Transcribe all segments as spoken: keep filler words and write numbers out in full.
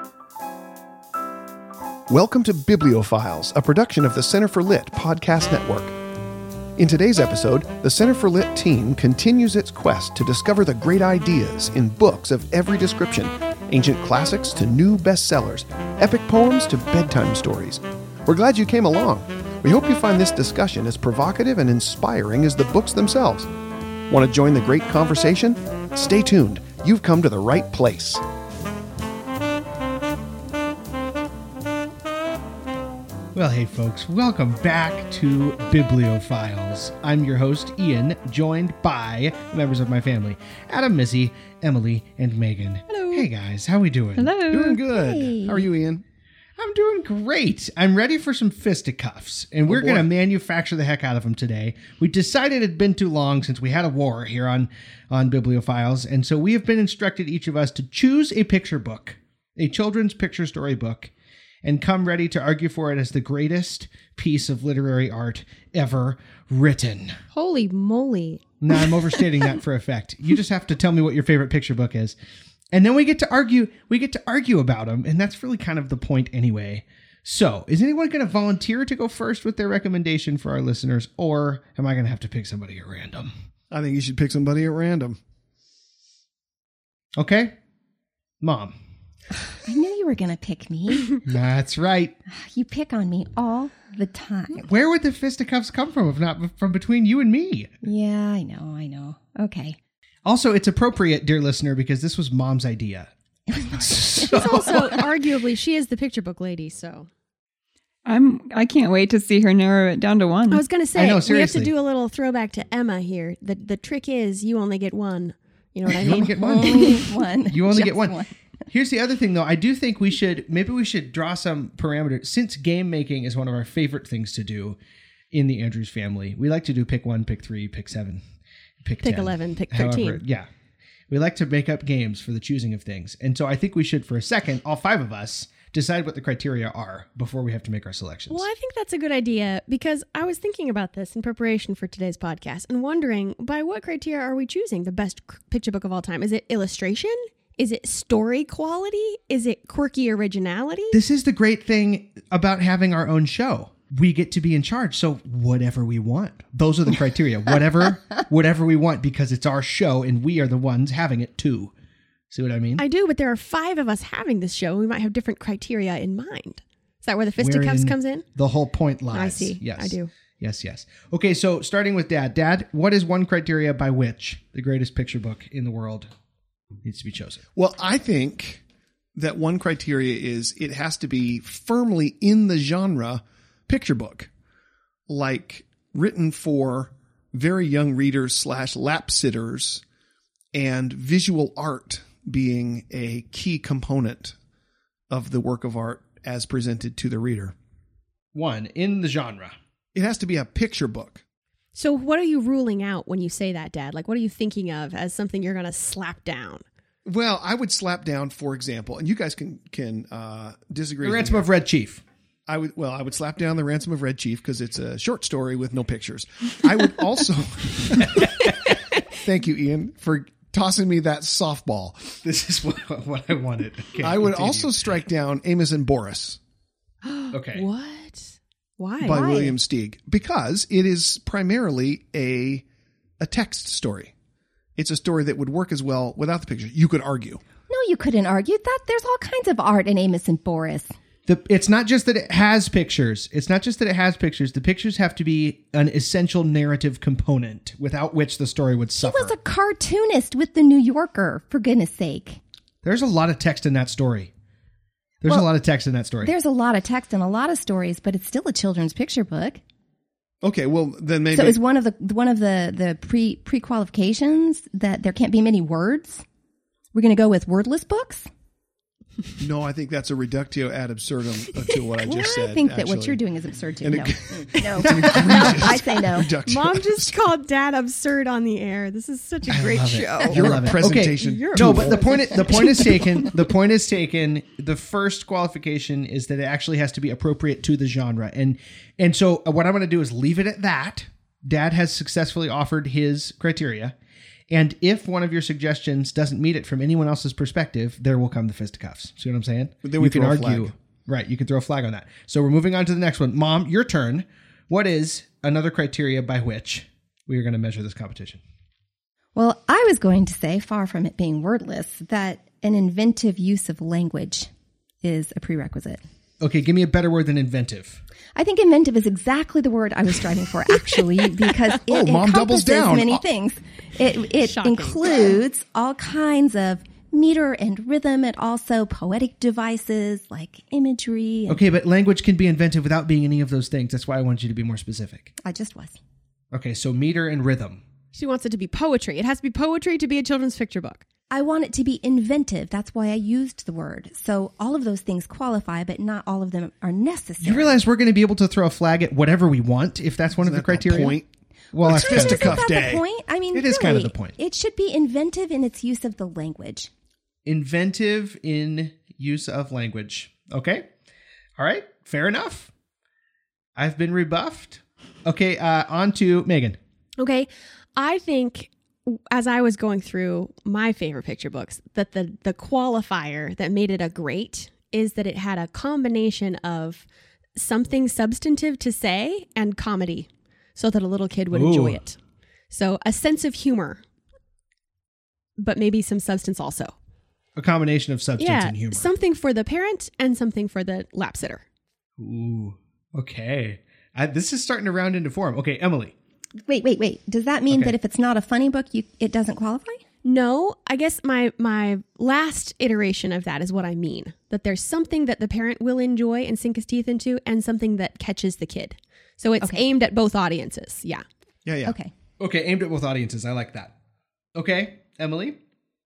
Welcome to Bibliophiles, a production of the Center for Lit podcast network. In today's episode, the Center for Lit team continues its quest to discover the great ideas in books of every description, ancient classics to new bestsellers, epic poems to bedtime stories. We're glad you came along. We hope you find this discussion as provocative and inspiring as the books themselves. Want to join the great conversation? Stay tuned. You've come to the right place. Well, hey folks, welcome back to Bibliophiles. I'm your host, Ian, joined by members of my family, Adam, Missy, Emily, and Megan. Hello. Hey guys, how we doing? Hello. Doing good. Hey. How are you, Ian? I'm doing great. I'm ready for some fisticuffs, and we're boy. going to manufacture the heck out of them today. We decided it'd been too long since we had a war here on, on Bibliophiles, and so we have been instructed, each of us, to choose a picture book, a children's picture story book, and come ready to argue for it as the greatest piece of literary art ever written. Holy moly. No, I'm overstating that for effect. You just have to tell me what your favorite picture book is. And then we get to argue, we get to argue about them, and that's really kind of the point anyway. So, is anyone going to volunteer to go first with their recommendation for our listeners, or am I going to have to pick somebody at random? I think you should pick somebody at random. Okay? Mom. I knew you were going to pick me. That's right. You pick on me all the time. Where would the fisticuffs come from if not from between you and me? Yeah, I know, I know. Okay. Also, it's appropriate, dear listener, because this was Mom's idea. So- It's also, arguably, she is the picture book lady, so. I'm. I can't wait to see her narrow it down to one. I was going to say, I know, we have seriously. to do a little throwback to Emma here. The the trick is you only get one. You know what I You mean? only get one. Only one. You only Just get one. Here's the other thing, though. I do think we should, maybe we should draw some parameters. Since game making is one of our favorite things to do in the Andrews family, we like to do pick one, pick three, pick seven, pick Pick ten. eleven, pick However, thirteen. yeah. We like to make up games for the choosing of things. And so I think we should, for a second, all five of us, decide what the criteria are before we have to make our selections. Well, I think that's a good idea because I was thinking about this in preparation for today's podcast and wondering, by what criteria are we choosing the best c- picture book of all time? Is it illustration? Is it story quality? Is it quirky originality? This is the great thing about having our own show. We get to be in charge. So whatever we want. Those are the criteria. Whatever, whatever we want, because it's our show and we are the ones having it too. See what I mean? I do, but there are five of us having this show. We might have different criteria in mind. Is that where the fisticuffs Wherein comes in? The whole point lies. I see. Yes. I do. Yes, yes. Okay, so starting with Dad. Dad, what is one criteria by which the greatest picture book in the world needs to be chosen? Well, I think that one criteria is it has to be firmly in the genre picture book, like written for very young readers slash lap sitters, and visual art being a key component of the work of art as presented to the reader. One, in the genre. It has to be a picture book. So what are you ruling out when you say that, Dad? Like, what are you thinking of as something you're going to slap down? Well, I would slap down, for example, and you guys can can uh, disagree. The with me Ransom here. of Red Chief. I would well, I would slap down the Ransom of Red Chief because it's a short story with no pictures. I would also thank you, Ian, for tossing me that softball. This is what, what I wanted. Okay, I would continue. also strike down Amos and Boris Okay. What? Why? by Why? William Steig because it is primarily a a text story. It's a story that would work as well without the picture. You could argue. No, you couldn't argue that. There's all kinds of art in Amos and Boris. The, it's not just that it has pictures. It's not just that it has pictures. The pictures have to be an essential narrative component without which the story would He suffer. was a cartoonist with the New Yorker, for goodness sake. There's a lot of text in that story. There's Well, a lot of text in that story. There's a lot of text in a lot of stories, but it's still a children's picture book. Okay, well then maybe So is one of the one of the the pre pre qualifications that there can't be many words? We're going to go with wordless books. no. I think that's a reductio ad absurdum to what I just Well, said. I think that actually. what you're doing is absurd too. And No, it- no, no. I say no. Reductio Mom ad just called Dad absurd on the air. This is such a great love it. show. I You're love a it. presentation. Okay. You're No, a- but the point the point is taken. The point is taken. The first qualification is that it actually has to be appropriate to the genre, and and so what I'm going to do is leave it at that. Dad has successfully offered his criteria, And if one of your suggestions doesn't meet it from anyone else's perspective, there will come the fisticuffs. See what I'm saying? But then we you can throw a argue. flag. Right. You can throw a flag on that. So we're moving on to the next one. Mom, your turn. What is another criteria by which we are going to measure this competition? Well, I was going to say, far from it being wordless, that an inventive use of language is a prerequisite. Okay, give me a better word than inventive. I think inventive is exactly the word I was striving for, actually, because it Oh, Mom doubles encompasses down. many Oh. things. It, it Shocking. includes all kinds of meter and rhythm, and also poetic devices like imagery. And Okay, but language can be inventive without being any of those things. That's why I wanted you to be more specific. I just was. Okay, so meter and rhythm. She wants it to be poetry. It has to be poetry to be a children's picture book. I want it to be inventive. That's why I used the word. So all of those things qualify, but not all of them are necessary. You realize we're going to be able to throw a flag at whatever we want if that's one Isn't of the that the criteria? point? Well, It's that's kind of fisticuff the Isn't that day. the point? I mean, It is kind of really, the point. It should be inventive in its use of the language. inventive in use of language. Okay. All right. Fair enough. I've been rebuffed. Okay. Uh, on to Megan. Okay. I think as I was going through my favorite picture books, that the the qualifier that made it a great is that it had a combination of something substantive to say and comedy so that a little kid would Ooh. enjoy it. So a sense of humor, but maybe some substance also. A combination of substance Yeah. and humor. Something for the parent and something for the lap sitter. Ooh. Okay. I, this is starting to round into form. Okay, Emily. Wait, wait, wait. Does that mean Okay. that if it's not a funny book, you, it doesn't qualify? No, I guess my my last iteration of that is what I mean. That there's something that the parent will enjoy and sink his teeth into, and something that catches the kid. So it's Okay. aimed at both audiences. Yeah. Yeah, yeah. Okay. Okay, aimed at both audiences. I like that. Okay, Emily.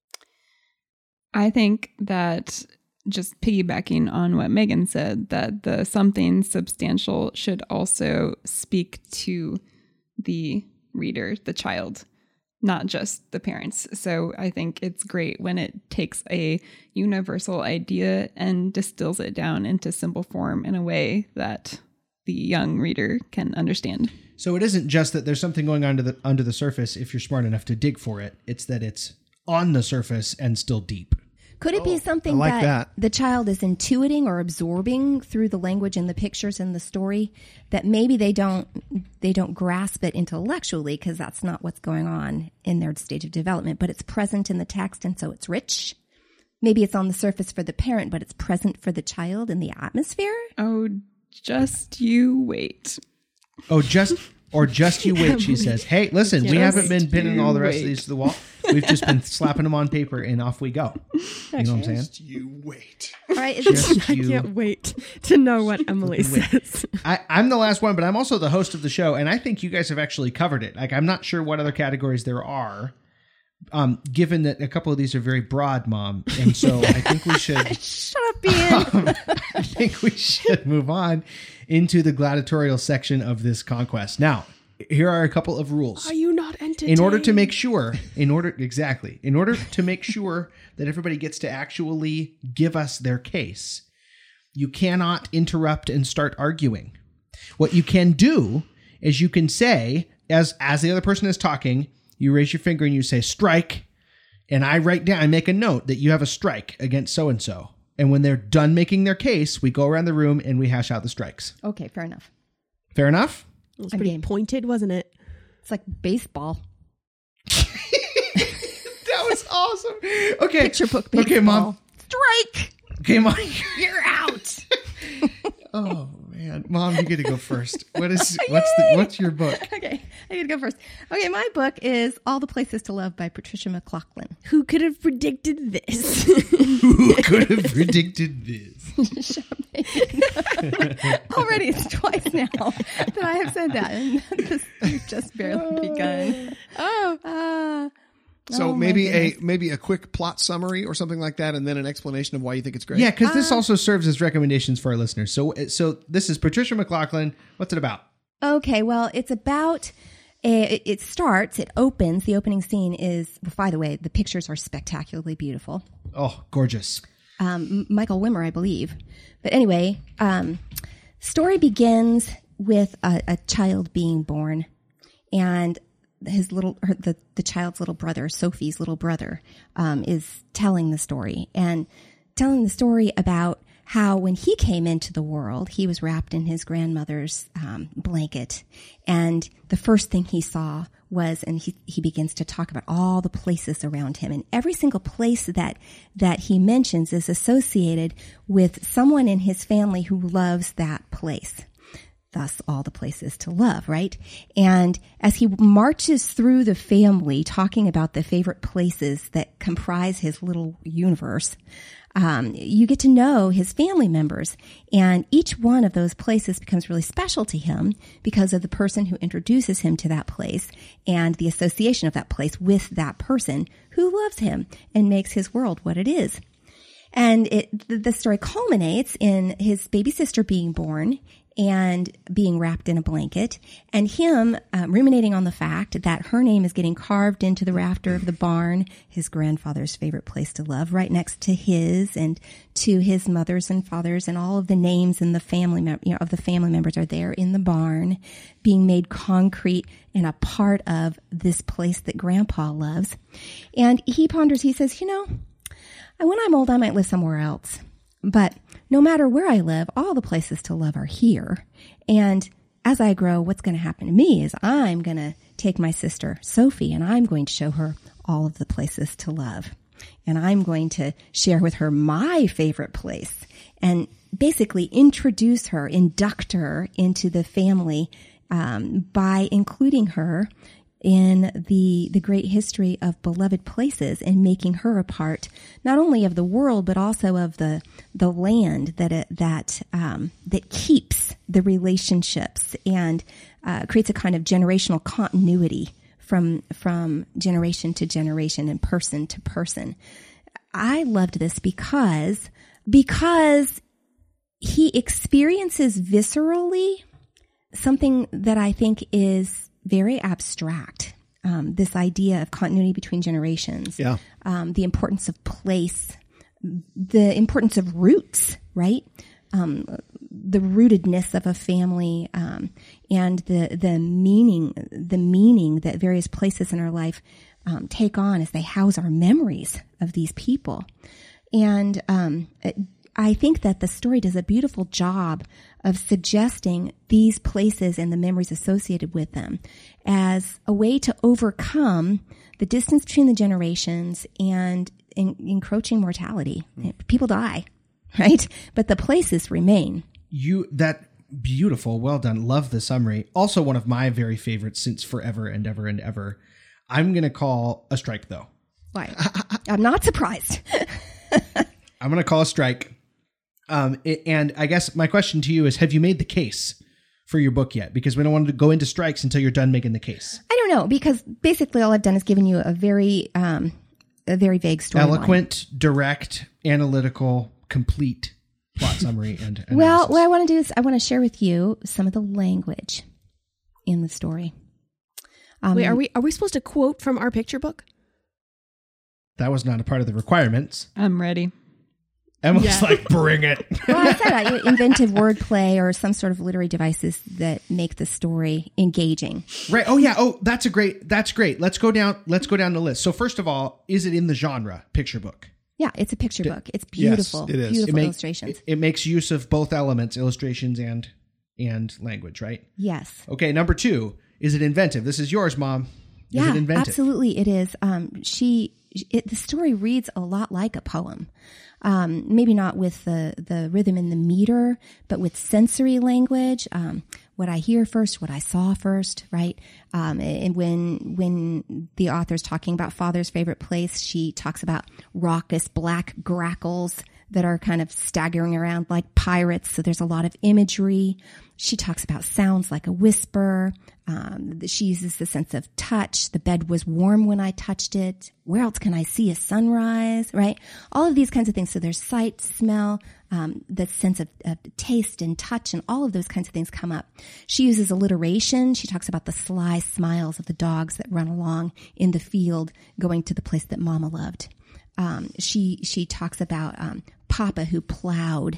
I think that just piggybacking on what Megan said, that the something substantial should also speak to the reader, the child, not just the parents. So I think it's great when it takes a universal idea and distills it down into simple form in a way that the young reader can understand. So it isn't just that there's something going on to the, under the surface if you're smart enough to dig for it. It's that it's on the surface and still deep. Could it be something I like that, that. the child is intuiting or absorbing through the language and the pictures and the story, that maybe they don't they don't grasp it intellectually because that's not what's going on in their stage of development, but it's present in the text and so it's rich? Maybe it's on the surface for the parent, but it's present for the child in the atmosphere? Oh, just you wait. Oh, just or just you wait, she says. Hey, listen, we haven't been pinning all the rest of wait. these to the wall. We've just been slapping them on paper and off we go. You know what I'm saying? You wait. All right, is Just I you. can't wait to know what Emily says. I, I'm the last one, but I'm also the host of the show, and I think you guys have actually covered it. Like, I'm not sure what other categories there are, um, given that a couple of these are very broad, Mom. And so I think we should shut up, Ian. um, I think we should move on into the gladiatorial section of this conquest. Now, here are a couple of rules. Are you not entertained? In order to make sure, in order, exactly, in order to make sure that everybody gets to actually give us their case, you cannot interrupt and start arguing. What you can do is you can say, as, as the other person is talking, you raise your finger and you say, strike. And I write down, I make a note that you have a strike against so-and-so. And when they're done making their case, we go around the room and we hash out the strikes. Okay, fair enough. Fair enough? It was I'm pretty game. pointed, wasn't it? It's like baseball. That was awesome. Okay. Picture book baseball. Okay, Mom. Strike! Okay, Mom. You're out! Oh man, Mom, you get to go first. What is what's the what's your book? Okay, I gotta go first. Okay, my book is All the Places to Love by Patricia McLaughlin. Who could have predicted this? Who could have predicted this? Already, it's twice now that I have said that, and this, we've just barely begun. oh, Uh, So oh my maybe a goodness. maybe a quick plot summary or something like that, and then an explanation of why you think it's great. Yeah, because this also serves as recommendations for our listeners. So so this is Patricia McLaughlin. What's it about? Okay, well, it's about. It, it starts. It opens. The opening scene is. By the way, the pictures are spectacularly beautiful. Oh, gorgeous. Um, M- Michael Wimmer, I believe. But anyway, um, story begins with a, a child being born, and his little, her, the, the child's little brother, Sophie's little brother, um, is telling the story and telling the story about how when he came into the world, he was wrapped in his grandmother's um, blanket. And the first thing he saw was, and he, he begins to talk about all the places around him. And every single place that, that he mentions is associated with someone in his family who loves that place. Thus, all the places to love, right? And as he marches through the family, talking about the favorite places that comprise his little universe, um, you get to know his family members. And each one of those places becomes really special to him because of the person who introduces him to that place and the association of that place with that person who loves him and makes his world what it is. And it, the story culminates in his baby sister being born and being wrapped in a blanket, and him um, ruminating on the fact that her name is getting carved into the rafter of the barn, his grandfather's favorite place to love, right next to his, and to his mothers and fathers, and all of the names in the family, mem- you know, of the family members are there in the barn, being made concrete and a part of this place that Grandpa loves. And he ponders. He says, "You know, when I'm old, I might live somewhere else, but no matter where I live, all the places to love are here. And as I grow, what's going to happen to me is I'm going to take my sister, Sophie, and I'm going to show her all of the places to love. And I'm going to share with her my favorite place and basically introduce her, induct her into the family um, by including her in the the great history of beloved places and making her a part not only of the world but also of the the land that it, that um, that keeps the relationships and uh, creates a kind of generational continuity from from generation to generation and person to person." I loved this because because he experiences viscerally something that I think is very abstract. Um, this idea of continuity between generations, yeah. um, the importance of place, the importance of roots, right? Um, the rootedness of a family, um, and the the meaning, the meaning that various places in our life um, take on as they house our memories of these people. And um, I think that the story does a beautiful job of suggesting these places and the memories associated with them as a way to overcome the distance between the generations and en- encroaching mortality. Mm. People die, right? But the places remain. You, that beautiful, well done. Love the summary. Also one of my very favorites since forever and ever and ever. I'm going to call a strike though. Why? I'm not surprised. I'm going to call a strike. Um, it, and I guess my question to you is, have you made the case for your book yet? Because we don't want to go into strikes until you're done making the case. I don't know, because basically all I've done is given you a very, um, a very vague story. Eloquent, line. Direct, analytical, complete plot summary and analysis. Well, what I want to do is I want to share with you some of the language in the story. Um, Wait, are we are we supposed to quote from our picture book? That was not a part of the requirements. I'm ready. Emma's Yeah. like, bring it. Well, I said uh, inventive wordplay or some sort of literary devices that make the story engaging. Right. Oh yeah. Oh, that's a great, that's great. Let's go down, let's go down the list. So first of all, is it in the genre picture book? Yeah, it's a picture book. It's beautiful. it is. Beautiful It, make- illustrations. it, it makes use of both elements, illustrations and, and language, right? Yes. Okay. Number two, is it inventive? This is yours, Mom. Is Yeah, it inventive? absolutely it is. Um, she, it, the story reads a lot like a poem. Um, maybe not with the, the rhythm and the meter, but with sensory language. Um, what I hear first, what I saw first, right? Um, and when, when the author's talking about father's favorite place, she talks about raucous black grackles that are kind of staggering around like pirates. So there's a lot of imagery. She talks about sounds like a whisper. Um, she uses the sense of touch. The bed was warm when I touched it. Where else can I see a sunrise, right? All of these kinds of things. So there's sight, smell, um, the sense of, of taste and touch, and all of those kinds of things come up. She uses alliteration. She talks about the sly smiles of the dogs that run along in the field going to the place that Mama loved. Um, she she talks about um, Papa who plowed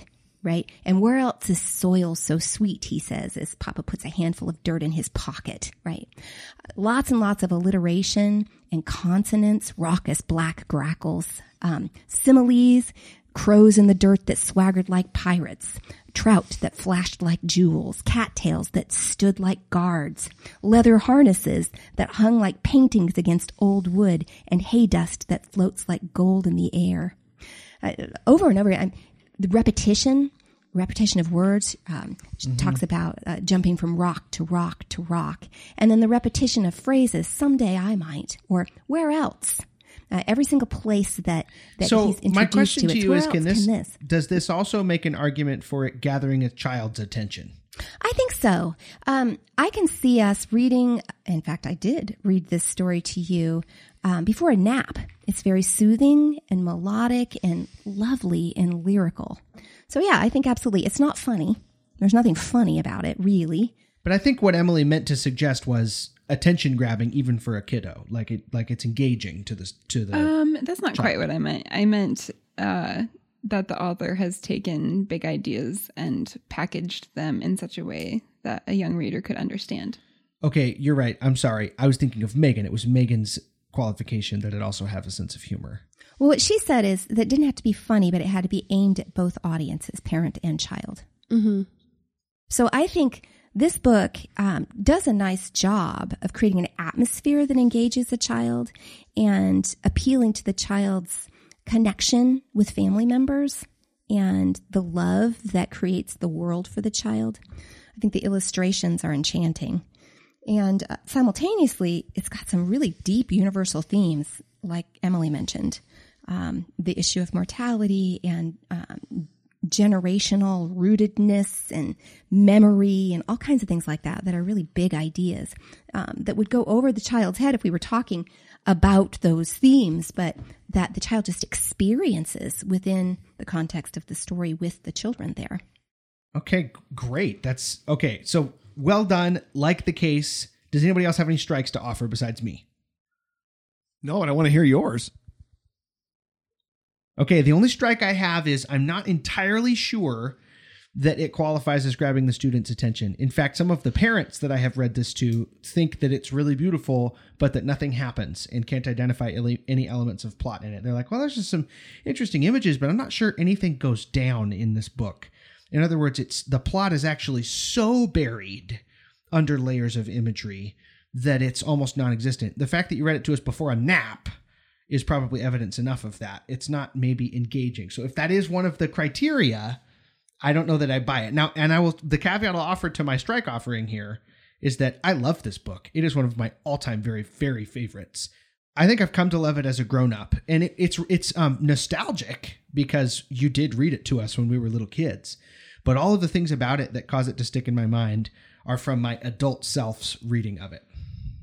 right? And where else is soil so sweet, he says, as Papa puts a handful of dirt in his pocket, right? Lots and lots of alliteration and consonants, raucous black grackles, um, similes, crows in the dirt that swaggered like pirates, trout that flashed like jewels, cattails that stood like guards, leather harnesses that hung like paintings against old wood, and hay dust that floats like gold in the air. Uh, over and over again, the repetition, repetition of words, um, mm-hmm. talks about uh, jumping from rock to rock to rock, and then the repetition of phrases, someday I might, or where else? Uh, every single place that, that so he's introduced my question to, to you is, can this, can this does this also make an argument for it gathering a child's attention? I think so. Um, I can see us reading, in fact, I did read this story to you um, before a nap. It's very soothing and melodic and lovely and lyrical. So yeah, I think absolutely. It's not funny. There's nothing funny about it, really. But I think what Emily meant to suggest was attention grabbing, even for a kiddo, like it, like it's engaging to the to the. Um, that's not child. Quite what I meant. I meant uh, that the author has taken big ideas and packaged them in such a way that a young reader could understand. Okay, you're right. I'm sorry. I was thinking of Megan. It was Megan's qualification that it also have a sense of humor. Well, what she said is that it didn't have to be funny, but it had to be aimed at both audiences, parent and child. Mm-hmm. So I think this book um, does a nice job of creating an atmosphere that engages a child and appealing to the child's connection with family members and the love that creates the world for the child. I think the illustrations are enchanting. And uh, simultaneously, it's got some really deep universal themes, like Emily mentioned, um, the issue of mortality and um, generational rootedness and memory and all kinds of things like that that are really big ideas um, that would go over the child's head if we were talking about those themes, but that the child just experiences within the context of the story with the children there. Okay, great. That's okay. So well done. Like the case. Does anybody else have any strikes to offer besides me? No, and I want to hear yours. Okay, the only strike I have is I'm not entirely sure that it qualifies as grabbing the student's attention. In fact, some of the parents that I have read this to think that it's really beautiful, but that nothing happens and can't identify any elements of plot in it. They're like, well, there's just some interesting images, but I'm not sure anything goes down in this book. In other words, it's the plot is actually so buried under layers of imagery that it's almost non-existent. The fact that you read it to us before a nap is probably evidence enough of that. It's not maybe engaging. So if that is one of the criteria, I don't know that I buy it. Now, and I will, the caveat I'll offer to my strike offering here is that I love this book. It is one of my all-time very, very favorites. I think I've come to love it as a grown-up, and it, it's it's um, nostalgic because you did read it to us when we were little kids. But all of the things about it that cause it to stick in my mind are from my adult self's reading of it.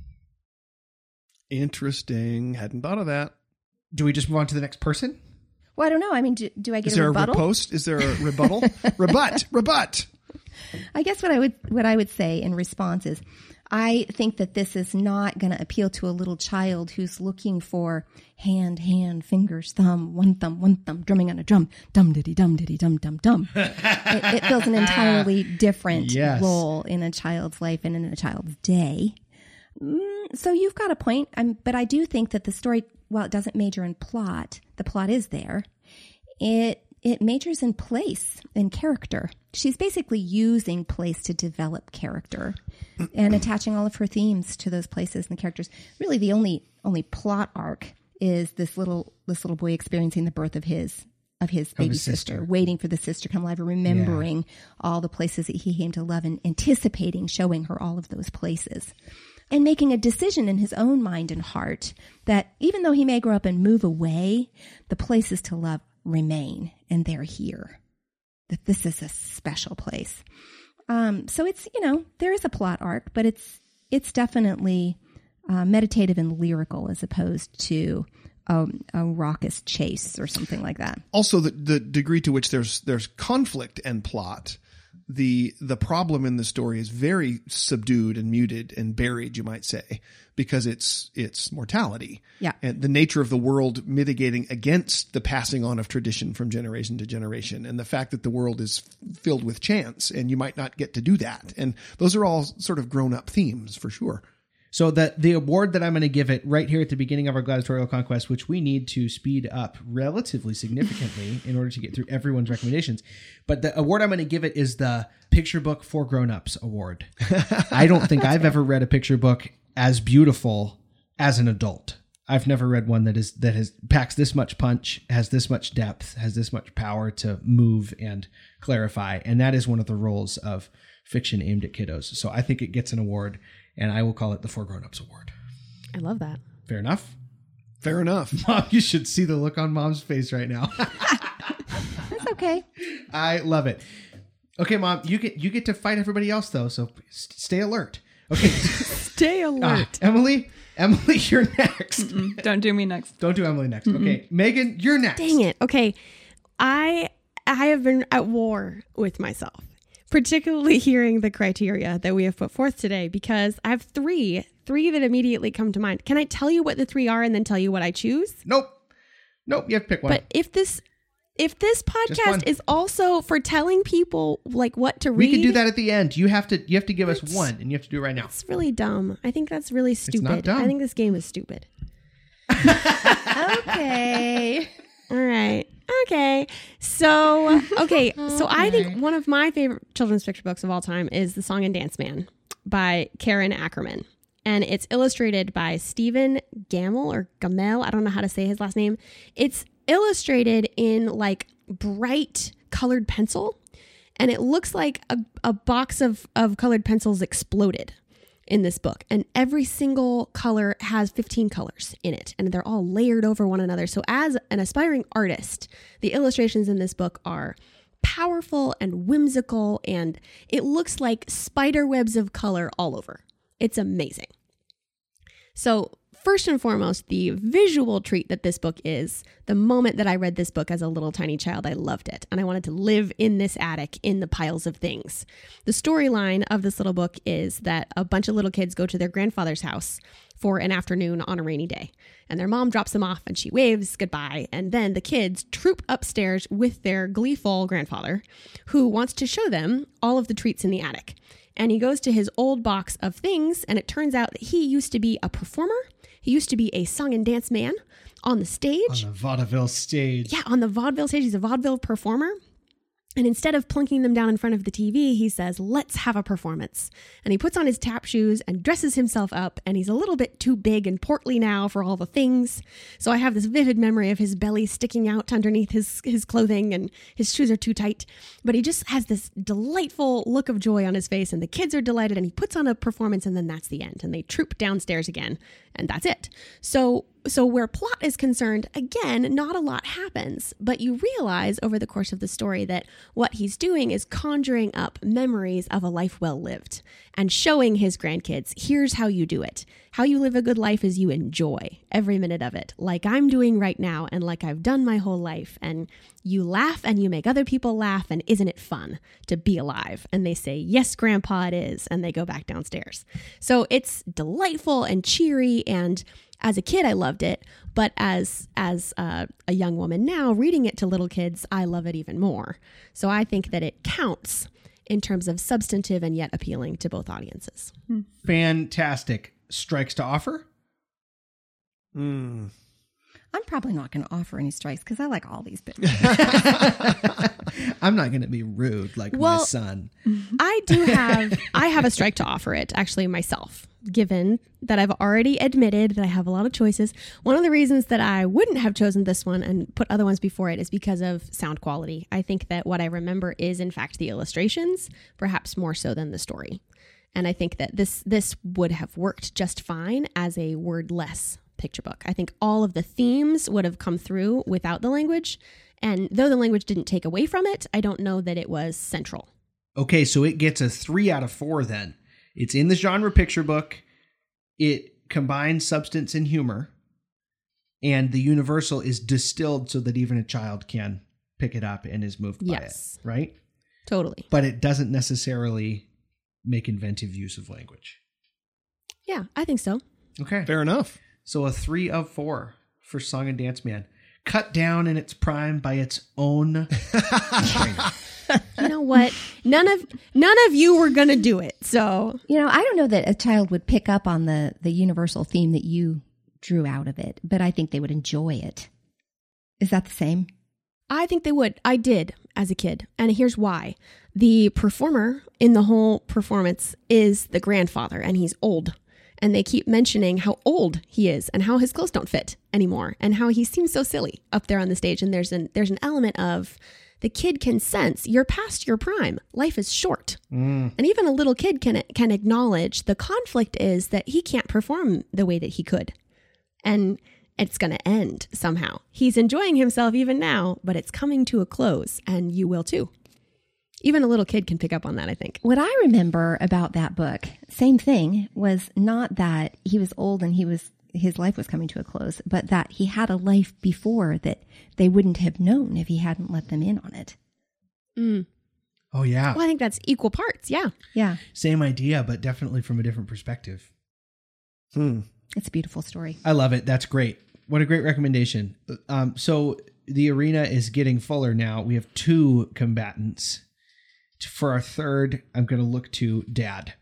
Interesting. Hadn't thought of that. Do we just move on to the next person? Well, I don't know. I mean, do, do I get Is a there rebuttal? a riposte? Is there a rebuttal? rebut, rebut. I guess what I would what I would say in response is, I think that this is not going to appeal to a little child who's looking for hand, hand, fingers, thumb, one thumb, one thumb, drumming on a drum, dum diddy dum diddy dum dum dum. it, it fills an entirely different yes. role in a child's life and in a child's day. Mm, so you've got a point, um, but I do think that the story, while it doesn't major in plot, the plot is there. It it majors in place and character. She's basically using place to develop character and attaching all of her themes to those places and the characters. Really, the only only plot arc is this little this little boy experiencing the birth of his of his baby his sister, sister, waiting for the sister to come alive, remembering yeah. all the places that he came to love and anticipating showing her all of those places. And making a decision in his own mind and heart that even though he may grow up and move away, the places to love remain, and they're here. That this is a special place. Um, so it's, you know, there is a plot arc, but it's it's definitely uh, meditative and lyrical as opposed to um, a raucous chase or something like that. Also, the, the degree to which there's there's conflict and plot the the problem in the story is very subdued and muted and buried, you might say, because it's it's mortality. Yeah. And the nature of the world mitigating against the passing on of tradition from generation to generation, and the fact that the world is filled with chance and you might not get to do that. And those are all sort of grown up themes for sure. So the the award that I'm going to give it right here at the beginning of our gladiatorial conquest, which we need to speed up relatively significantly in order to get through everyone's recommendations. But the award I'm going to give it is the Picture Book for Grown-Ups Award. I don't think I've ever read a picture book as beautiful as an adult. I've never read one that is that has packs this much punch, has this much depth, has this much power to move and clarify. And that is one of the roles of fiction aimed at kiddos. So I think it gets an award. And I will call it the For Grown-Ups Award. I love that. Fair enough? Fair enough. Mom, you should see the look on Mom's face right now. That's okay. I love it. Okay, Mom, you get you get to fight everybody else, though, so st- stay alert. Okay. Stay alert. Ah, Emily, Emily, you're next. Mm-mm, don't do me next. Don't do Emily next. Mm-mm. Okay, Megan, you're next. Dang it. Okay. I I have been at war with myself, particularly hearing the criteria that we have put forth today, because I have three, three that immediately come to mind. Can I tell you what the three are and then tell you what I choose? Nope. Nope, you have to pick one. But if this if this one. podcast is also for telling people like what to read, we can do that at the end. You have to you have to give us one, and you have to do it right now. It's really dumb. I think that's really stupid. not dumb. I think this game is stupid. Okay. All right. Okay. So, okay. So I think one of my favorite children's picture books of all time is The Song and Dance Man by Karen Ackerman. And it's illustrated by Stephen Gamel or Gamel. I don't know how to say his last name. It's illustrated in like bright colored pencil. And it looks like a, a box of, of colored pencils exploded in this book, and every single color has fifteen colors in it, and they're all layered over one another. So as an aspiring artist, the illustrations in this book are powerful and whimsical, and it looks like spider webs of color all over. It's amazing. So first and foremost, the visual treat that this book is, the moment that I read this book as a little tiny child, I loved it. And I wanted to live in this attic in the piles of things. The storyline of this little book is that a bunch of little kids go to their grandfather's house for an afternoon on a rainy day. And their mom drops them off and she waves goodbye. And then the kids troop upstairs with their gleeful grandfather, who wants to show them all of the treats in the attic. And he goes to his old box of things, and it turns out that he used to be a performer. He used to be a song and dance man on the stage. On the vaudeville stage. Yeah, on the vaudeville stage. He's a vaudeville performer. And instead of plunking them down in front of the T V, he says, let's have a performance. And he puts on his tap shoes and dresses himself up. And he's a little bit too big and portly now for all the things. So I have this vivid memory of his belly sticking out underneath his, his clothing, and his shoes are too tight. But he just has this delightful look of joy on his face, and the kids are delighted, and he puts on a performance, and then that's the end. And they troop downstairs again, and that's it. So So where plot is concerned, again, not a lot happens, but you realize over the course of the story that what he's doing is conjuring up memories of a life well lived and showing his grandkids, here's how you do it. How you live a good life is you enjoy every minute of it, like I'm doing right now and like I've done my whole life. And you laugh and you make other people laugh, and isn't it fun to be alive? And they say, yes, Grandpa, it is. And they go back downstairs. So it's delightful and cheery, and as a kid, I loved it, but as as uh, a young woman now, reading it to little kids, I love it even more. So I think that it counts in terms of substantive and yet appealing to both audiences. Fantastic. Strikes to offer? Mm. I'm probably not going to offer any strikes because I like all these books. I'm not going to be rude like Well, my son. I do have I have a strike to offer it actually myself, given that I've already admitted that I have a lot of choices. One of the reasons that I wouldn't have chosen this one and put other ones before it is because of sound quality. I think that what I remember is in fact the illustrations, perhaps more so than the story. And I think that this this would have worked just fine as a wordless picture book. I think all of the themes would have come through without the language. And though the language didn't take away from it, I don't know that it was central. Okay, so it gets a three out of four then. It's in the genre picture book. It combines substance and humor. And the universal is distilled so that even a child can pick it up and is moved by Yes. it, right? Totally. but it doesn't necessarily make inventive use of language. Yeah, I think so. Okay. Fair enough. So a three of four for Song and Dance Man. Cut down in its prime by its own trainer. You know what? None of none of you were gonna do it. So You know, I don't know that a child would pick up on the, the universal theme that you drew out of it, but I think they would enjoy it. Is that the same? I think they would. I did as a kid. And here's why. The performer in the whole performance is the grandfather, and he's old. And they keep mentioning how old he is and how his clothes don't fit anymore and how he seems so silly up there on the stage. And there's an there's an element of the kid can sense you're past your prime. Life is short. Mm. And even a little kid can can acknowledge the conflict is that he can't perform the way that he could. And it's going to end somehow. He's enjoying himself even now, but it's coming to a close, and you will too. Even a little kid can pick up on that, I think. What I remember about that book, same thing, was not that he was old and he was his life was coming to a close, but that he had a life before that they wouldn't have known if he hadn't let them in on it. Mm. Oh, yeah. Well, I think that's equal parts. Yeah. Yeah. Same idea, but definitely from a different perspective. Hmm. It's a beautiful story. I love it. That's great. What a great recommendation. Um, so the arena is getting fuller now. We have two combatants. For our third, I'm going to look to Dad.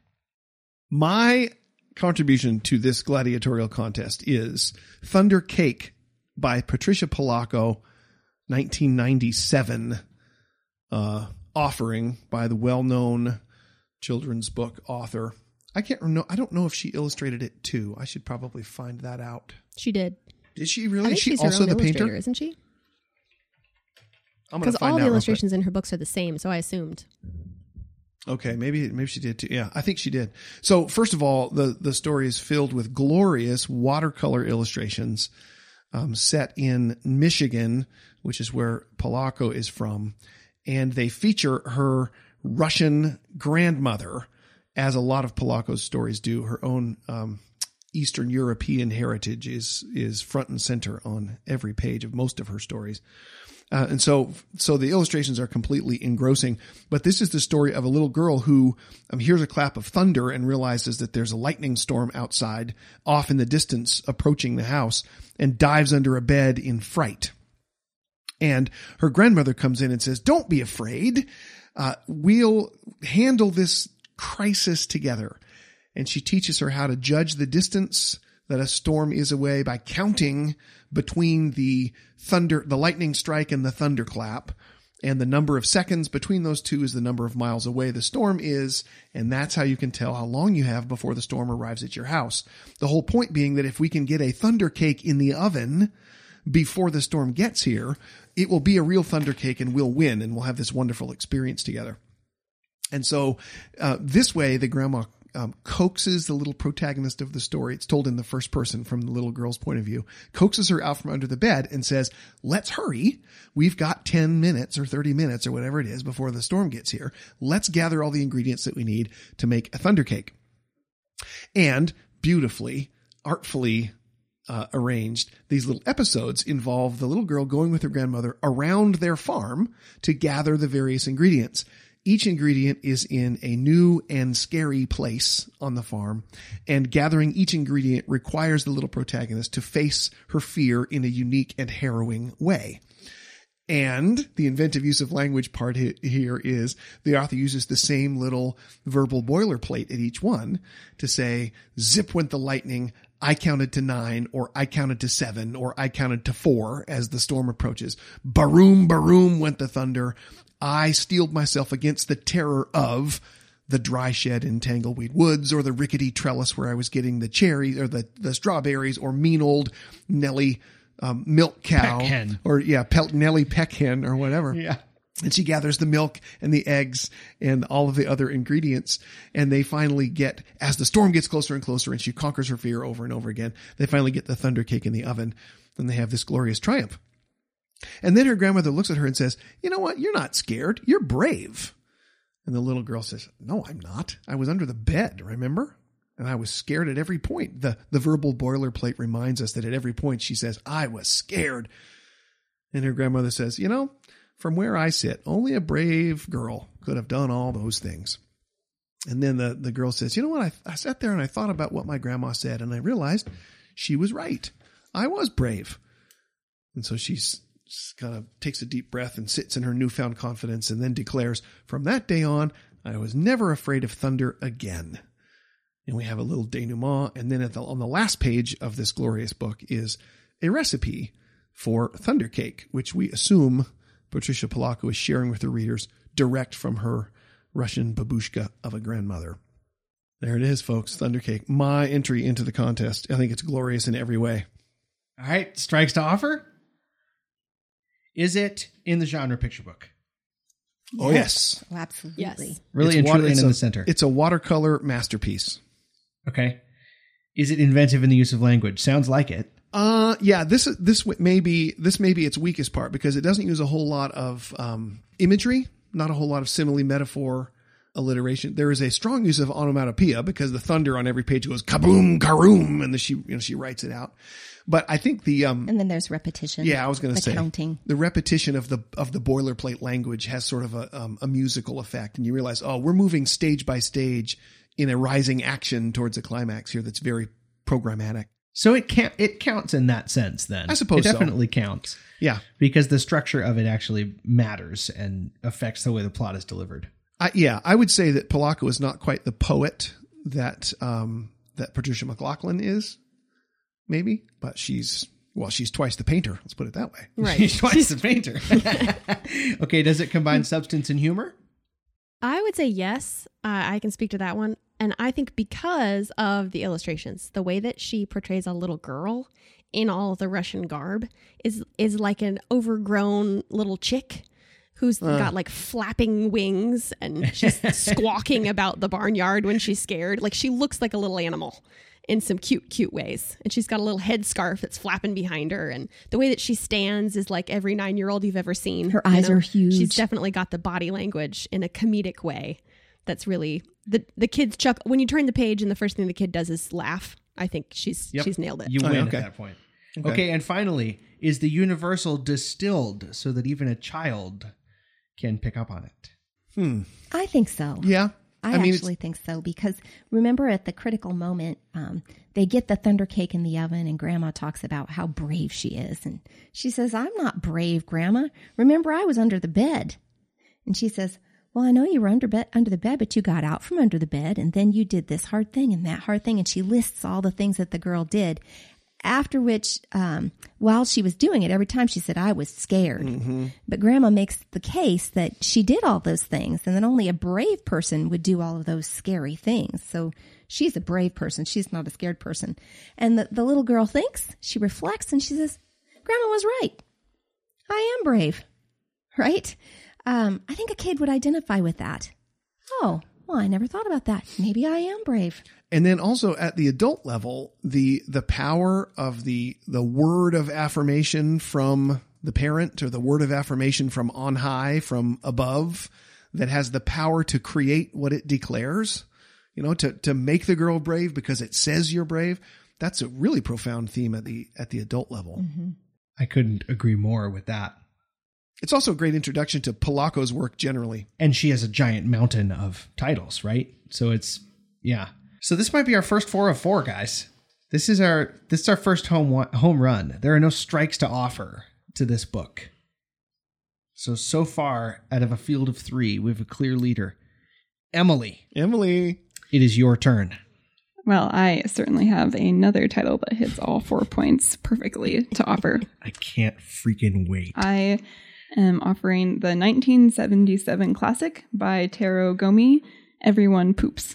My contribution to this gladiatorial contest is Thunder Cake by Patricia Polacco, nineteen ninety-seven, uh, offering by the well-known children's book author. I can't know. I don't know if she illustrated it too. I should probably find that out. She did. Did she I really? think Is she she's also her own the illustrator, painter? isn't she? I'm going Because to find all out the real quick. illustrations in her books are the same, so I assumed. Okay, maybe maybe she did too. Yeah, I think she did. So first of all, the the story is filled with glorious watercolor illustrations, um, set in Michigan, which is where Polacco is from, and they feature her Russian grandmother, as a lot of Polacco's stories do. Her own um, Eastern European heritage is is front and center on every page of most of her stories. Uh, and so, so the illustrations are completely engrossing, but this is the story of a little girl who um, hears a clap of thunder and realizes that there's a lightning storm outside off in the distance approaching the house and dives under a bed in fright. And her grandmother comes in and says, "Don't be afraid. Uh, we'll handle this crisis together." And she teaches her how to judge the distance that a storm is away by counting between the thunder, the lightning strike and the thunderclap. And the number of seconds between those two is the number of miles away the storm is. And that's how you can tell how long you have before the storm arrives at your house. The whole point being that if we can get a thunder cake in the oven before the storm gets here, it will be a real thunder cake and we'll win and we'll have this wonderful experience together. And so uh, this way, the grandma Um, coaxes the little protagonist of the story. It's told in the first person from the little girl's point of view, coaxes her out from under the bed and says, "Let's hurry. We've got ten minutes or thirty minutes or whatever it is before the storm gets here. Let's gather all the ingredients that we need to make a thunder cake." And beautifully, artfully uh, arranged, these little episodes involve the little girl going with her grandmother around their farm to gather the various ingredients. Each ingredient is in a new and scary place on the farm, and gathering each ingredient requires the little protagonist to face her fear in a unique and harrowing way. And the inventive use of language part here is the author uses the same little verbal boilerplate at each one to say, "Zip went the lightning, I counted to nine," or "I counted to seven," or "I counted to four" as the storm approaches. "Baroom, baroom went the thunder. I steeled myself against the terror of the dry shed in Tangleweed Woods, or the rickety trellis where I was getting the cherries or the, the strawberries, or mean old Nellie um, milk cow, Peck hen. or yeah, Pel- Nellie peck hen or whatever." Yeah. And she gathers the milk and the eggs and all of the other ingredients. And they finally get, as the storm gets closer and closer and she conquers her fear over and over again, they finally get the thunder cake in the oven. And they have this glorious triumph. And then her grandmother looks at her and says, "You know what? You're not scared. You're brave." And the little girl says, "No, I'm not. I was under the bed, remember? And I was scared at every point." The, the verbal boilerplate reminds us that at every point she says, "I was scared." And her grandmother says, "You know, from where I sit, only a brave girl could have done all those things. And then the, the girl says, you know what? I, I sat there and I thought about what my grandma said, and I realized she was right. I was brave. And so she's kind of takes a deep breath and sits in her newfound confidence and then declares, from that day on, I was never afraid of thunder again. And we have a little denouement. And then at the, on the last page of this glorious book is a recipe for thunder cake, which we assume Patricia Polacco is sharing with her readers direct from her Russian babushka of a grandmother. There it is, folks. Thunder cake. My entry into the contest. I think it's glorious in every way. All right. Strikes to offer. Is it in the genre picture book? Oh, yes. Oh, absolutely. Yes. Really It's and water- truly it's in a- the center. It's a watercolor masterpiece. Okay. Is it inventive in the use of language? Sounds like it. Uh, yeah, this this may be this may be its weakest part because it doesn't use a whole lot of um, imagery, not a whole lot of simile, metaphor, alliteration. There is a strong use of onomatopoeia because the thunder on every page goes kaboom, karoom, and then she you know she writes it out. But I think the um, And then there's repetition. yeah, I was going to the say counting. the repetition of the of the boilerplate language has sort of a um, a musical effect, and you realize, oh, we're moving stage by stage in a rising action towards a climax here that's very programmatic. So it can't, it counts in that sense then. I suppose it so. definitely counts Yeah, because the structure of it actually matters and affects the way the plot is delivered. I, yeah, I would say that Polacco is not quite the poet that um, that Patricia McLaughlin is, maybe, but she's well, she's twice the painter. Let's put it that way. Right. She's twice the painter. Okay, does it combine substance and humor? I would say yes. Uh, I can speak to that one. And I think because of the illustrations, the way that she portrays a little girl in all of the Russian garb is is like an overgrown little chick who's Uh. got like flapping wings and she's squawking about the barnyard when she's scared. Like she looks like a little animal in some cute, cute ways. And she's got a little headscarf that's flapping behind her. And the way that she stands is like every nine-year-old you've ever seen. Her you eyes know? are huge. She's definitely got the body language in a comedic way. That's really the the kids chuck when you turn the page and the first thing the kid does is laugh. I think she's Yep. she's nailed it. You Oh, win okay. at that point. Okay. Okay, and finally, is the universal distilled so that even a child can pick up on it? Hmm. I think so. Yeah. I, I mean, actually think so because remember at the critical moment, um, they get the thunder cake in the oven and Grandma talks about how brave she is. And she says, I'm not brave, Grandma. Remember, I was under the bed. And she says, well, I know you were under, bed, under the bed, but you got out from under the bed and then you did this hard thing and that hard thing. And she lists all the things that the girl did. After which, um, while she was doing it, every time she said, I was scared. Mm-hmm. But Grandma makes the case that she did all those things and that only a brave person would do all of those scary things. So she's a brave person. She's not a scared person. And the, the little girl thinks, she reflects and she says, Grandma was right. I am brave. Right? Um, I think a kid would identify with that. Oh, well, I never thought about that. Maybe I am brave. And then also at the adult level, the the power of the the word of affirmation from the parent or the word of affirmation from on high, from above, that has the power to create what it declares, you know, to to make the girl brave because it says you're brave. That's a really profound theme at the at the adult level. Mm-hmm. I couldn't agree more with that. It's also a great introduction to Polacco's work generally. And she has a giant mountain of titles, right? So it's, yeah. So this might be our first four of four, guys. This is our this is our first home one, home run. There are no strikes to offer to this book. So, so far, out of a field of three, we have a clear leader. Emily, Emily. it is your turn. Well, I certainly have another title that hits all four points perfectly to offer. I can't freaking wait. I am offering the nineteen seventy-seven classic by Taro Gomi, Everyone Poops.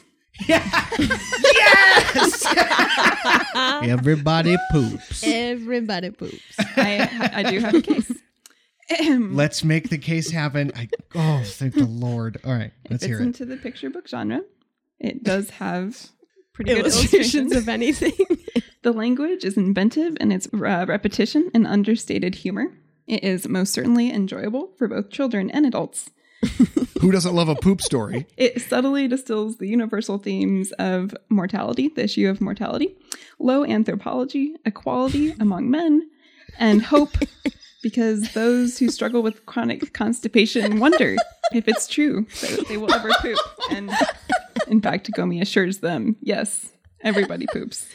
Yes! Everybody poops. Everybody poops. I, I do have a case. Let's make the case happen. I, oh, thank the Lord. All right, It let's fits hear it. into the picture book genre. It does have pretty good Illustrations illustrations. of anything. The language is inventive in its uh, repetition and understated humor. It is most certainly enjoyable for both children and adults. Who doesn't love a poop story? It subtly distills the universal themes of mortality, the issue of mortality, low anthropology, equality among men, and hope Because those who struggle with chronic constipation wonder if it's true that they will ever poop. And in fact, Gomi assures them, yes, everybody poops.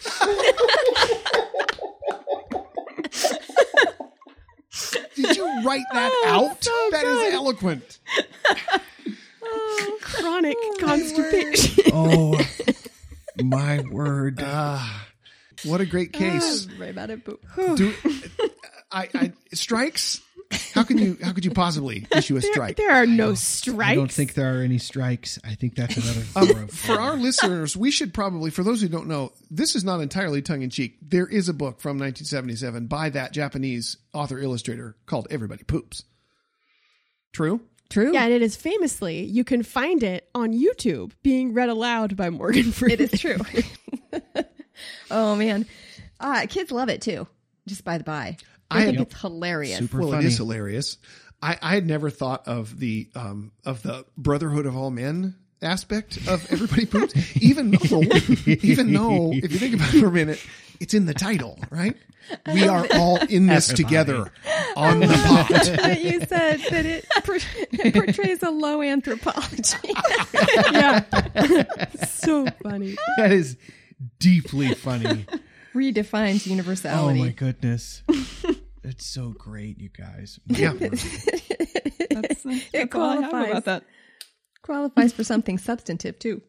Did you write that Oh, out? so That is good. eloquent. Oh, chronic constipation. Oh, my word. Ah, what a great case. Right about it. Poop. Do, I, I strikes? How can you? How could you possibly issue a There, strike? there are no strikes. I don't think there are any strikes. I think that's another Um, four of for our listeners, we should probably, for those who don't know, this is not entirely tongue in cheek. There is a book from nineteen seventy-seven by that Japanese author illustrator called Everybody Poops. True? True. Yeah, and it is famously, you can find it on YouTube being read aloud by Morgan Freeman. It is true. Oh, man. Uh, kids love it, too. Just by the by. I I think had- it's hilarious. Super well, funny. it is hilarious. I, I had never thought of the um, of the brotherhood of all men aspect of Everybody Poops, even though, even though, if you think about it for a minute, it's in the title, right? We are all in this Everybody. together on the pot. But you said that it, por- it portrays a low anthropology. Yeah. So funny. That is deeply funny. Redefines Oh, universality. my goodness. It's so great, you guys. Yeah. That's, that's It all I have qualifies. about that. Qualifies for something substantive, too.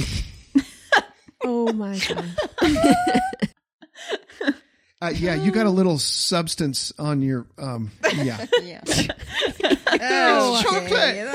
Oh my God. Uh, yeah, you got a little substance on your, um, yeah. Yeah. Oh, chocolate.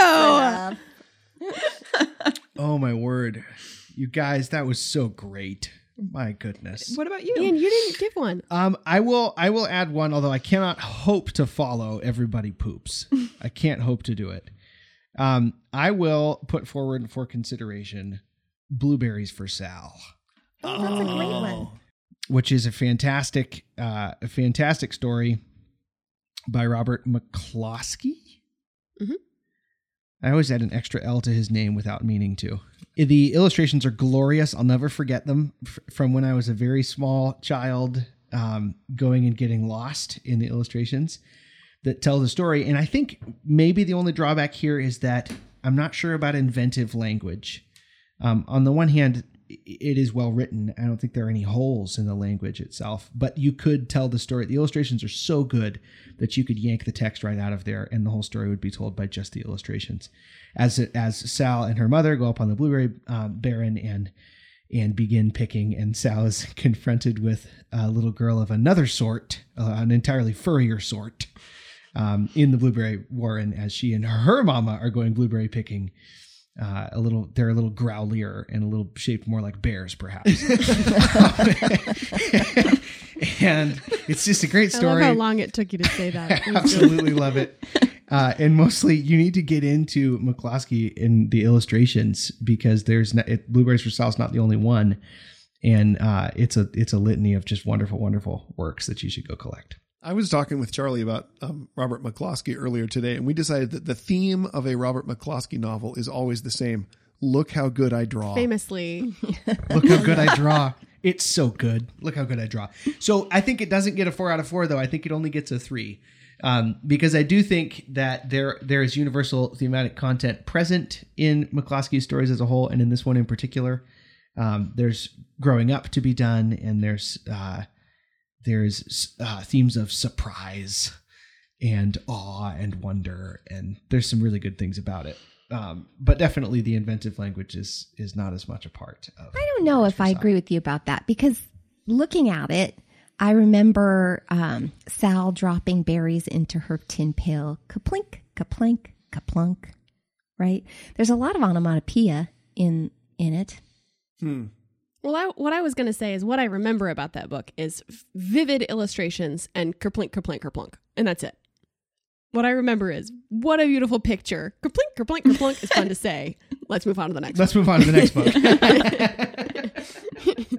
Oh, my word. You guys, that was so great. My goodness. What about you? Ian, you didn't give one. Um, I will I will add one, although I cannot hope to follow Everybody Poops. I can't hope to do it. Um, I will put forward for consideration Blueberries for Sal, Oh, that's a great one. which is a fantastic, uh, a fantastic story by Robert McCloskey. Mhm. I always add an extra L to his name without meaning to. The illustrations are glorious. I'll never forget them f- from when I was a very small child, um, going and getting lost in the illustrations that tell the story. And I think maybe the only drawback here is that I'm not sure about inventive language. Um, on the one hand, i- it is well written. I don't think there are any holes in the language itself, but you could tell the story. The illustrations are so good that you could yank the text right out of there and the whole story would be told by just the illustrations. As as Sal and her mother go up on the blueberry uh, barren and and begin picking, and Sal is confronted with a little girl of another sort, uh, an entirely furrier sort, um, in the blueberry warren as she and her mama are going blueberry picking. Uh, a little, they're a little growlier and a little shaped more like bears, perhaps. And it's just a great I story. love how long it took you to say that. It was good. Absolutely love it. Uh, and mostly you need to get into McCloskey in the illustrations because there's not, it, Blueberries for Sal is not the only one. And uh, it's a it's a litany of just wonderful, wonderful works that you should go collect. I was talking with Charlie about um, Robert McCloskey earlier today, and we decided that the theme of a Robert McCloskey novel is always the same. Look how good I draw. Famously. Look how good I draw. It's so good. Look how good I draw. So I think it doesn't get a four out of four, though. I think it only gets a three. Um, because I do think that there there is universal thematic content present in McCloskey's stories as a whole, and in this one in particular. Um, there's growing up to be done, and there's uh, there's uh, themes of surprise and awe and wonder, and there's some really good things about it. Um, but definitely the inventive language is is not as much a part of. I don't know if I agree with you about that because looking at it, I remember um, Sal dropping berries into her tin pail. Kaplink, kaplink, kaplunk. Right? There's a lot of onomatopoeia in in it. Hmm. Well, I, what I was going to say is what I remember about that book is vivid illustrations and kerplink, kerplink, kerplunk. And that's it. What I remember is what a beautiful picture. Kerplink, kerplink, kerplunk is fun to say. Let's move on to the next Let's move on to the next book.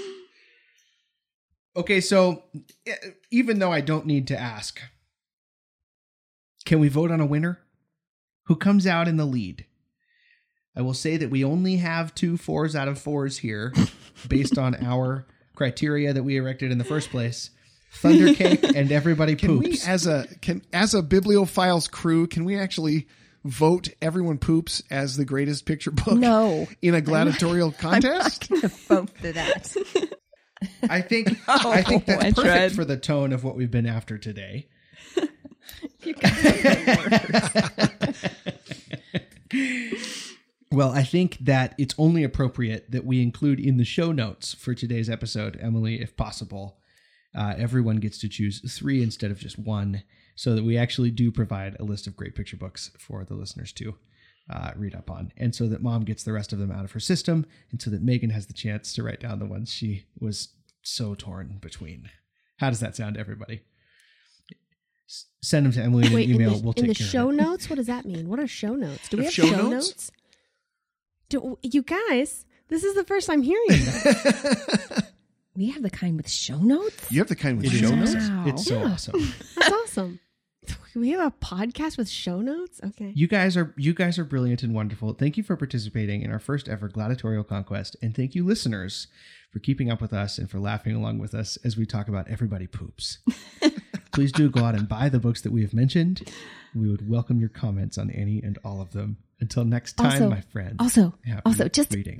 Okay, so eh, even though I don't need to ask, can we vote on a winner? Who comes out in the lead? I will say that we only have two fours out of fours here based on our criteria that we erected in the first place. Thunder Cake, and Everybody Can we, Poops. as a can as a Bibliophiles crew, can we actually vote Everyone Poops as the greatest picture book? No. In a gladiatorial contest? I'm not going to vote for that. I think I think that's I perfect tried. for the tone of what we've been after today. You guys are the worst. Well, I think that it's only appropriate that we include in the show notes for today's episode, Emily, if possible, uh, everyone gets to choose three instead of just one, so that we actually do provide a list of great picture books for the listeners to uh, read up on, and so that Mom gets the rest of them out of her system, and so that Megan has the chance to write down the ones she was so torn between. How does that sound to everybody? S- Send them to Emily in Wait, an email. in the, we'll in take the care show of it. notes? What does that mean? What are show notes? Do we Of have show show, notes? notes? Do, you guys, this is the first I'm hearing this. We have the kind with show notes? You have the kind with It is show awesome. notes? Wow. It's so Yeah. awesome. That's awesome. We have a podcast with show notes? Okay. You guys are you guys are brilliant and wonderful. Thank you for participating in our first ever gladiatorial conquest, and thank you, listeners, for keeping up with us and for laughing along with us as we talk about Everybody Poops. Please do go out and buy the books that we have mentioned. We would welcome your comments on any and all of them. Until next time, Also- my friend. Also, happy also, just reading.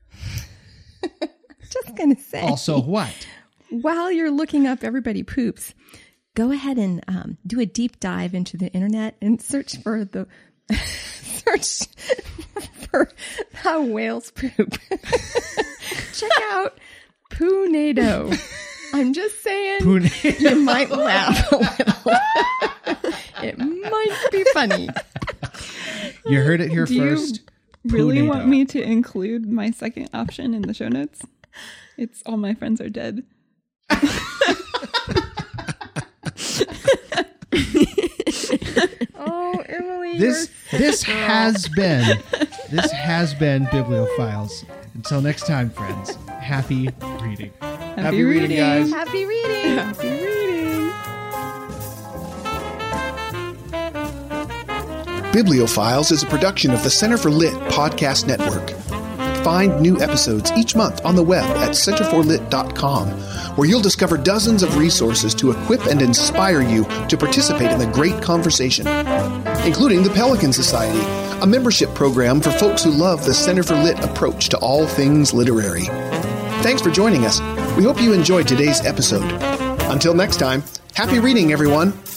just going to say. Also, what? While you're looking up Everybody Poops, go ahead and um, do a deep dive into the internet and search for the search for how whales poop. Check out Poonado. I'm just saying, Poonado. you might laugh a little. It might be funny. You heard it here Do you first. really Poonado. want me to include my second option in the show notes? It's All My Friends Are Dead. Oh, Emily, This this has been this has been Bibliophiles. Until next time, friends. Happy reading. Happy, Happy reading, guys. you're happy reading. Happy reading. Bibliophiles is a production of the Center for Lit Podcast Network. Find new episodes each month on the web at center for lit dot com, where you'll discover dozens of resources to equip and inspire you to participate in the great conversation, including the Pelican Society, a membership program for folks who love the Center for Lit approach to all things literary. Thanks for joining us. We hope you enjoyed today's episode. Until next time, happy reading, everyone.